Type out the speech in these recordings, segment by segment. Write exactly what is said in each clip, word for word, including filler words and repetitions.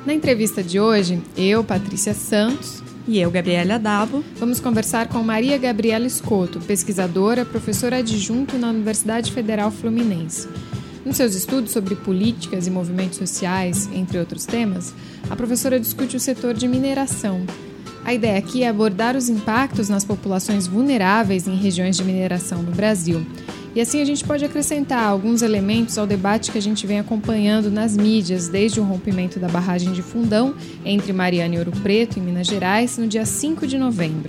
Na entrevista de hoje, eu, Patrícia Santos, e eu, Gabriela Dabo, vamos conversar com Maria Gabriela Escoto, pesquisadora, professora adjunto na Universidade Federal Fluminense. Nos seus estudos sobre políticas e movimentos sociais, entre outros temas, a professora discute o setor de mineração. A ideia aqui é abordar os impactos nas populações vulneráveis em regiões de mineração no Brasil. E assim a gente pode acrescentar alguns elementos ao debate que a gente vem acompanhando nas mídias desde o rompimento da barragem de Fundão entre Mariana e Ouro Preto, em Minas Gerais, no dia cinco de novembro.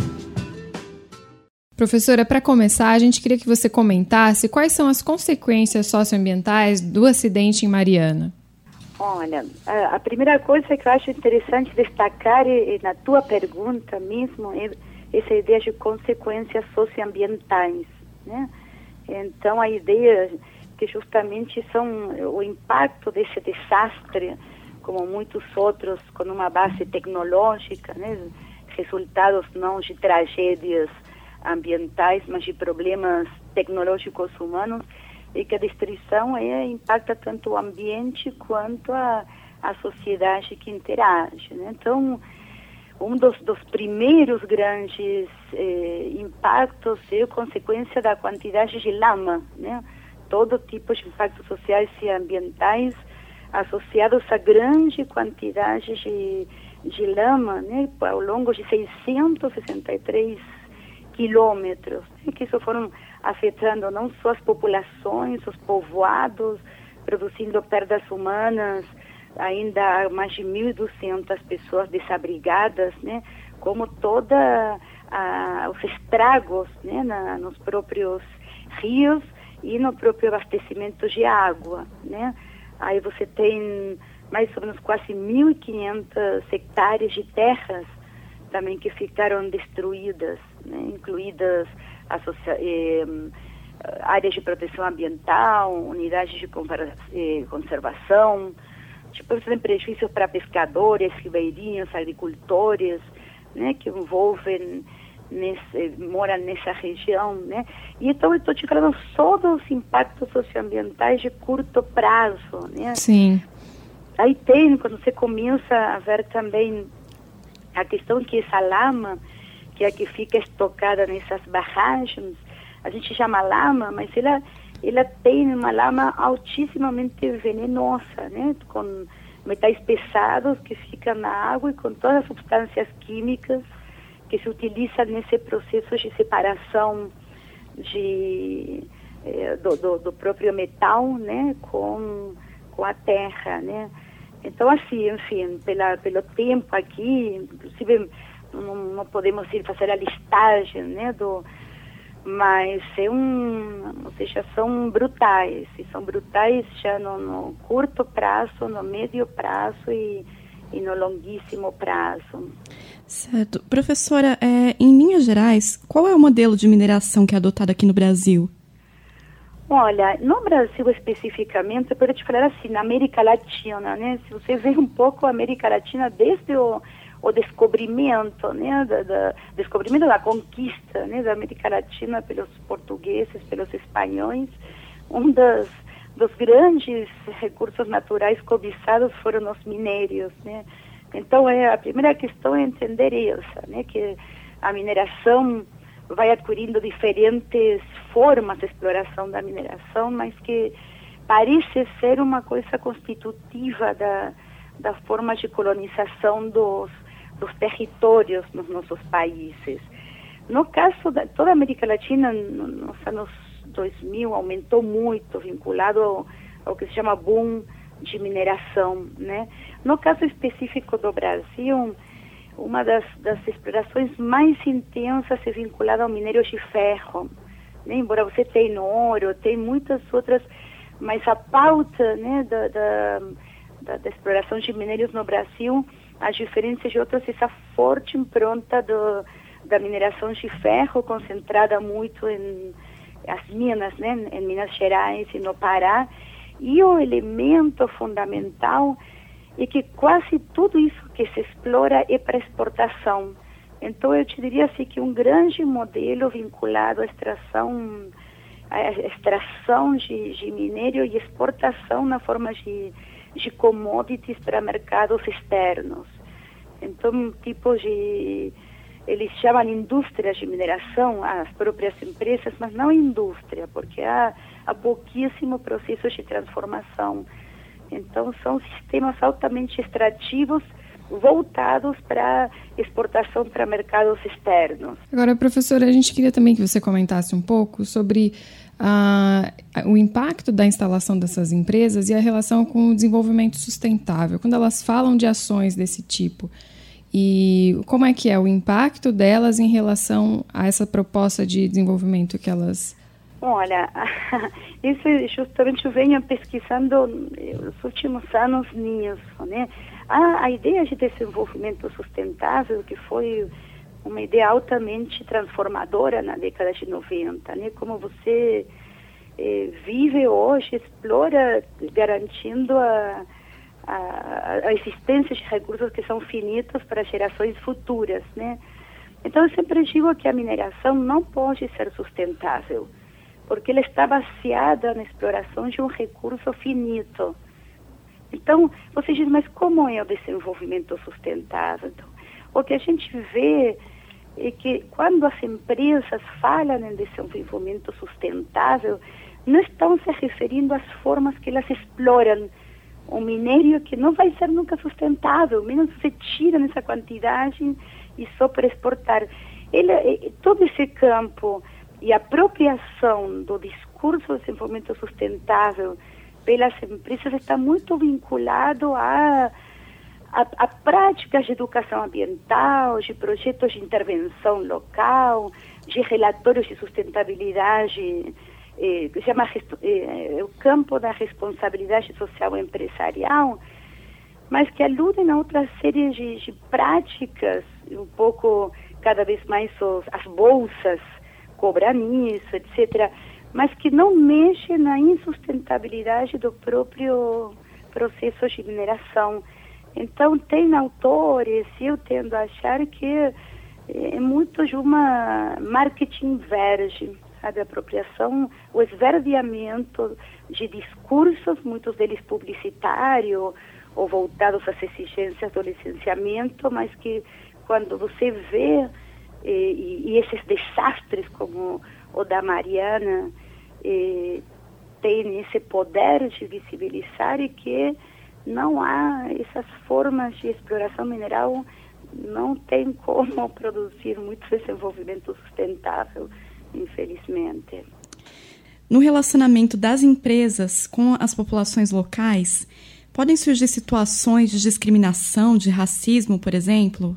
Professora, para começar, a gente queria que você comentasse quais são as consequências socioambientais do acidente em Mariana. Olha, a primeira coisa que eu acho interessante destacar é, na tua pergunta mesmo, é essa ideia de consequências socioambientais, né? Então, a ideia que justamente são o impacto desse desastre, como muitos outros, com uma base tecnológica, né? Resultados não de tragédias ambientais, mas de problemas tecnológicos humanos, e que a destruição é, impacta tanto o ambiente quanto a, a sociedade que interage, né? Então, um dos, dos primeiros grandes eh, impactos é a consequência da quantidade de lama, né? Todo tipo de impactos sociais e ambientais associados a grande quantidade de, de lama, né? Ao longo de seiscentos e sessenta e três quilômetros, né? Que isso foram afetando não só as populações, os povoados, produzindo perdas humanas, ainda há mais de mil e duzentas pessoas desabrigadas, né? Como toda a, os estragos, né? Na, nos próprios rios e no próprio abastecimento de água, né? Aí você tem mais ou menos quase mil e quinhentas hectares de terras também que ficaram destruídas, né? Incluídas associa- eh, áreas de proteção ambiental, unidades de eh, conservação. Tipo, isso tem prejuízos para pescadores, ribeirinhos, agricultores, né, que envolvem, nesse, moram nessa região, né? E então eu estou te falando só dos impactos socioambientais de curto prazo, né? Sim. Aí tem, quando você começa a ver também a questão que essa lama, que é a que fica estocada nessas barragens, a gente chama lama, mas ela... ela tem uma lama altissimamente venenosa, né? Com metais pesados que ficam na água e com todas as substâncias químicas que se utilizam nesse processo de separação de, eh, do, do, do próprio metal, né? com, com a terra, né? Então, assim, enfim, pela, pelo tempo aqui, inclusive não, não podemos ir fazer a listagem, né? do mas é um, ou seja, são brutais, e são brutais já no, no curto prazo, no médio prazo e, e no longuíssimo prazo. Certo. Professora, é, em Minas Gerais, qual é o modelo de mineração que é adotado aqui no Brasil? Olha, no Brasil especificamente, eu posso te falar assim, na América Latina, né? Se você vê um pouco a América Latina desde o o descobrimento, né, da, da descobrimento da conquista, né, da América Latina pelos portugueses, pelos espanhóis, um dos, dos grandes recursos naturais cobiçados foram os minérios, né? Então, é, a primeira questão é entender essa, né, que a mineração vai adquirindo diferentes formas de exploração da mineração, mas que parece ser uma coisa constitutiva da, da forma de colonização dos dos territórios nos nossos países. No caso da toda a América Latina, nos anos dois mil, aumentou muito, vinculado ao, ao que se chama boom de mineração, né? No caso específico do Brasil, uma das, das explorações mais intensas é vinculada ao minério de ferro, né? Embora você tenha ouro, tem muitas outras, mas a pauta, né, da, da, da, da exploração de minérios no Brasil, as diferenças de outras, essa forte impronta do, da mineração de ferro, concentrada muito em as minas, né, em Minas Gerais e no Pará, e o elemento fundamental é que quase tudo isso que se explora é para exportação. Então, eu te diria assim que um grande modelo vinculado à extração, à extração de, de minério e exportação na forma de de commodities para mercados externos. Então, tipo de... Eles chamam indústrias de mineração as próprias empresas, mas não indústria, porque há, há pouquíssimo processo de transformação. Então, são sistemas altamente extrativos voltados para exportação para mercados externos. Agora, professora, a gente queria também que você comentasse um pouco sobre ah, o impacto da instalação dessas empresas e a relação com o desenvolvimento sustentável, quando elas falam de ações desse tipo. E como é que é o impacto delas em relação a essa proposta de desenvolvimento que elas... Olha, isso justamente eu venho pesquisando nos últimos anos nisso, né? A, a ideia de desenvolvimento sustentável, que foi uma ideia altamente transformadora na década de noventa, né? Como você eh, vive hoje, explora garantindo a, a, a existência de recursos que são finitos para gerações futuras, né? Então, eu sempre digo que a mineração não pode ser sustentável, porque ela está baseada na exploração de um recurso finito. Então, você diz, mas como é o desenvolvimento sustentável? Então, o que a gente vê é que quando as empresas falam em desenvolvimento sustentável, não estão se referindo às formas que elas exploram o minério, que não vai ser nunca sustentável, menos você tira nessa quantidade e só para exportar. Ele, todo esse campo e a apropriação do discurso do desenvolvimento sustentável pelas empresas está muito vinculado a, a, a práticas de educação ambiental, de projetos de intervenção local, de relatórios de sustentabilidade, eh, que se chama eh, o campo da responsabilidade social empresarial, mas que aludem a outra série de, de práticas, um pouco cada vez mais os, as bolsas cobrar nisso, etcétera, mas que não mexe na insustentabilidade do próprio processo de mineração. Então, tem autores, eu tendo a achar que é muito de uma marketing verde, sabe, a apropriação, o esverdeamento de discursos, muitos deles publicitários, ou voltados às exigências do licenciamento, mas que quando você vê E, e esses desastres como o da Mariana eh, têm esse poder de visibilizar, e que não há essas formas de exploração mineral, não tem como produzir muito desenvolvimento sustentável, infelizmente. No relacionamento das empresas com as populações locais, podem surgir situações de discriminação, de racismo, por exemplo?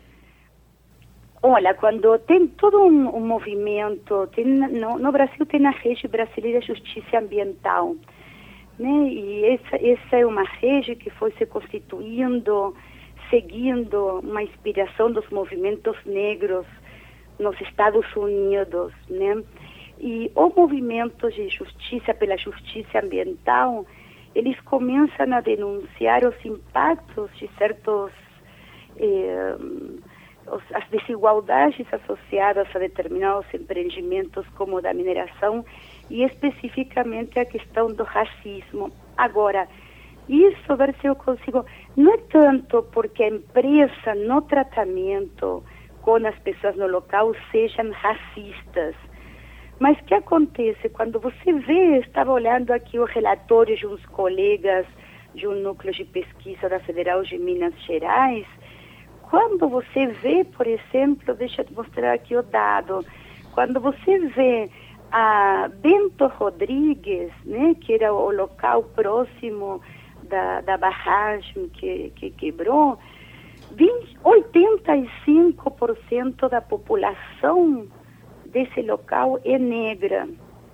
Olha, quando tem todo um, um movimento, tem, no, no Brasil tem a Rede Brasileira de Justiça Ambiental, né? E essa, essa é uma rede que foi se constituindo, seguindo uma inspiração dos movimentos negros nos Estados Unidos, né? E o movimento de justiça pela justiça ambiental, eles começam a denunciar os impactos de certos... Eh, as desigualdades associadas a determinados empreendimentos como o da mineração, e especificamente a questão do racismo. Agora, isso, ver se eu consigo, não é tanto porque a empresa no tratamento com as pessoas no local sejam racistas, mas o que acontece quando você vê, estava olhando aqui o relatório de uns colegas de um núcleo de pesquisa da Federal de Minas Gerais. Quando você vê, por exemplo, deixa eu te mostrar aqui o dado, quando você vê a Bento Rodrigues, né, que era o local próximo da, da barragem que, que quebrou, vinte, oitenta e cinco por cento da população desse local é negra.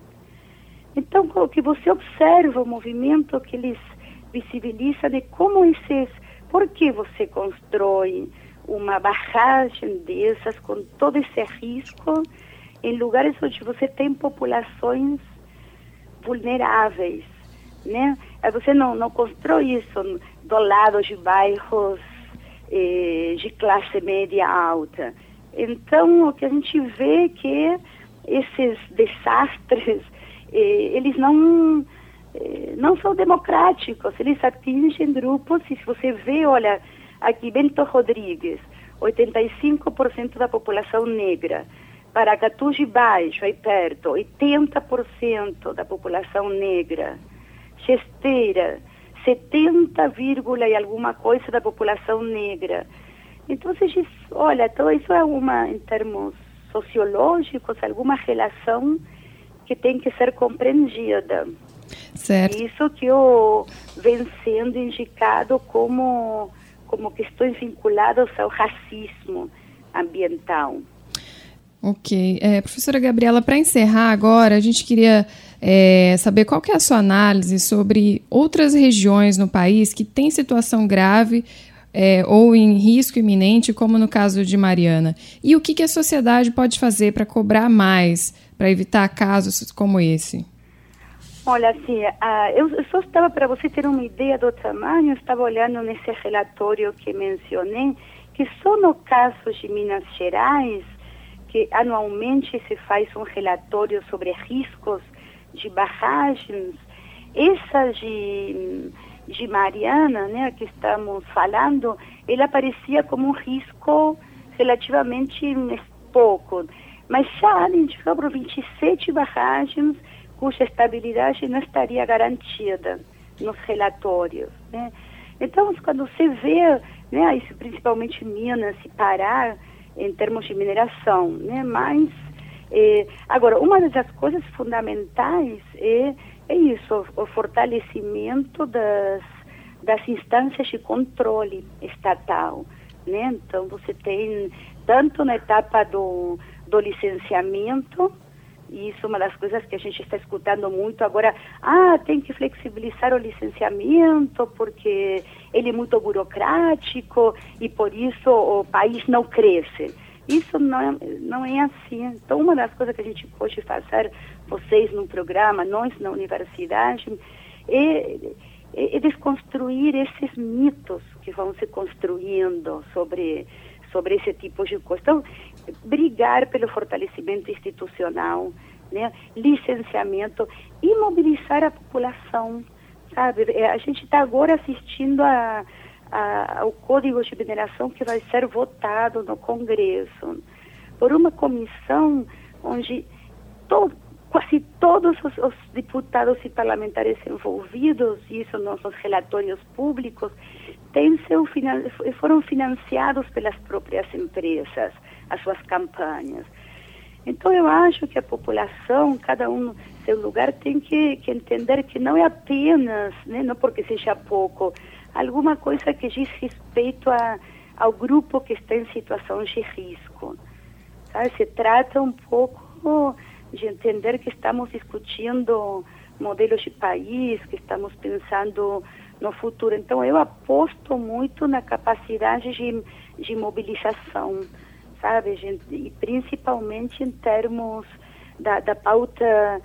Então, o que você observa, o movimento que eles visibilizam de como esses... Por que você constrói uma barragem dessas com todo esse risco em lugares onde você tem populações vulneráveis, né? Você não, não constrói isso do lado de bairros eh, de classe média alta. Então, o que a gente vê é que esses desastres, eh, eles não... eh, não são democráticos, eles atingem grupos, e se você vê, olha, aqui Bento Rodrigues, oitenta e cinco por cento da população negra, Paracatu de Baixo, aí perto, oitenta por cento da população negra, Chesteira, setenta, e alguma coisa da população negra. Então, olha, tudo isso é uma, em termos sociológicos, alguma relação que tem que ser compreendida. Certo. Isso que eu vem sendo indicado como, como questões vinculadas ao racismo ambiental. Ok. É, professora Gabriela, para encerrar agora, a gente queria é, saber qual que é a sua análise sobre outras regiões no país que têm situação grave é, ou em risco iminente, como no caso de Mariana. E o que, que a sociedade pode fazer para cobrar mais, para evitar casos como esse? Olha, assim, uh, eu, eu só estava, para você ter uma ideia do tamanho, eu estava olhando nesse relatório que mencionei, que só no caso de Minas Gerais, que anualmente se faz um relatório sobre riscos de barragens, essa de, de Mariana, né, que estamos falando, ela aparecia como um risco relativamente pouco, mas já identificamos vinte e sete barragens cuja estabilidade não estaria garantida nos relatórios, né? Então, quando você vê, né, isso principalmente Minas e Pará, em termos de mineração, né? Mas, eh, agora, uma das coisas fundamentais é, é isso, o fortalecimento das, das instâncias de controle estatal, né? Então, você tem, tanto na etapa do, do licenciamento, e isso é uma das coisas que a gente está escutando muito agora, ah, tem que flexibilizar o licenciamento porque ele é muito burocrático e por isso o país não cresce. Isso não é, não é assim. Então, uma das coisas que a gente pode fazer, vocês no programa, nós na universidade, é, é desconstruir esses mitos que vão se construindo sobre, sobre esse tipo de coisa. Então, brigar pelo fortalecimento institucional, né, licenciamento e mobilizar a população, sabe? A gente está agora assistindo a, a, ao Código de Mineração que vai ser votado no Congresso por uma comissão onde to, quase todos os, os deputados e parlamentares envolvidos, isso nos relatórios públicos, têm seu, foram financiados pelas próprias empresas, as suas campanhas. Então, eu acho que a população, cada um no seu lugar, tem que, que entender que não é apenas, né, não porque seja pouco, alguma coisa que diz respeito a, ao grupo que está em situação de risco. Sabe? Se trata um pouco de entender que estamos discutindo modelos de país, que estamos pensando no futuro. Então, eu aposto muito na capacidade de, de mobilização, sabe, gente? E principalmente em termos da, da pauta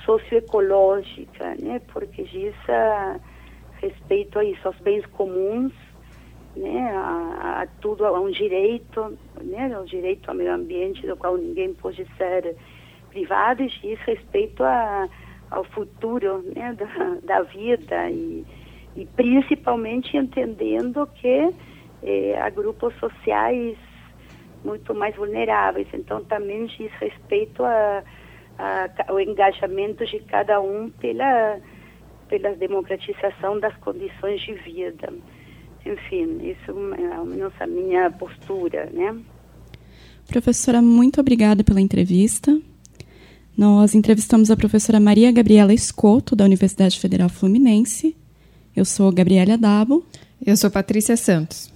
socioecológica, né? Porque diz a respeito a isso, aos bens comuns, né? A, a tudo, a um direito, né? O direito ao meio ambiente, do qual ninguém pode ser privado, e diz respeito a, ao futuro, né? da, da vida e, e principalmente entendendo que eh, há grupos sociais muito mais vulneráveis. Então, também diz respeito a, a, ao engajamento de cada um pela, pela democratização das condições de vida. Enfim, isso é ao menos a minha postura, né? Professora, muito obrigada pela entrevista. Nós entrevistamos a professora Maria Gabriela Escoto, da Universidade Federal Fluminense. Eu sou Gabriela Dabo. Eu sou Patrícia Santos.